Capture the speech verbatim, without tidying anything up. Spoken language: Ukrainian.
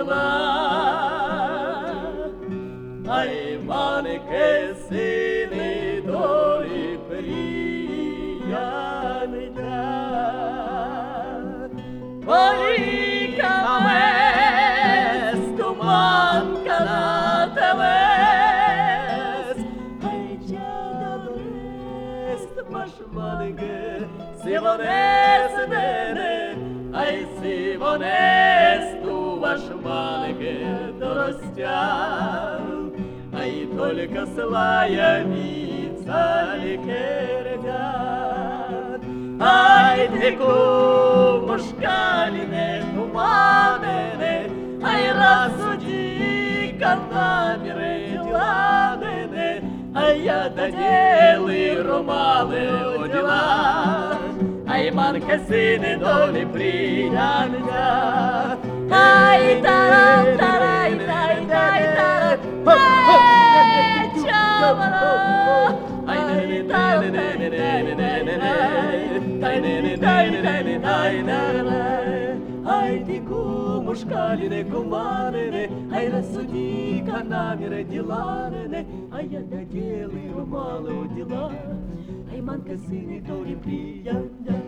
дела. Ай, манке сини долі прияття. Поліка мес, туманка на телес. Ай, чада брест, машманге, сивонес дене. Ай, сивонес, ту машманге доростян. Ай, только слая вица ликердят. Ай, ты кумушкалине, туманене, ай, рассуди-ка намеры деладене, ай, я доделай романы о дела. Ай, манка сыны доли приятня. Ай, тарам, тарай, тай, тай, тарам, ай, чавара. Ай, не, не, не, не, не, не, не, не, не, не. Ай, не, не, не, не, не, ай, не, не. Ай, ты кумушкалине, куманине, ай, рассуди-ка намеры деланине, ай, я доделаю мало дела. Ай, манка сыны доли приятня.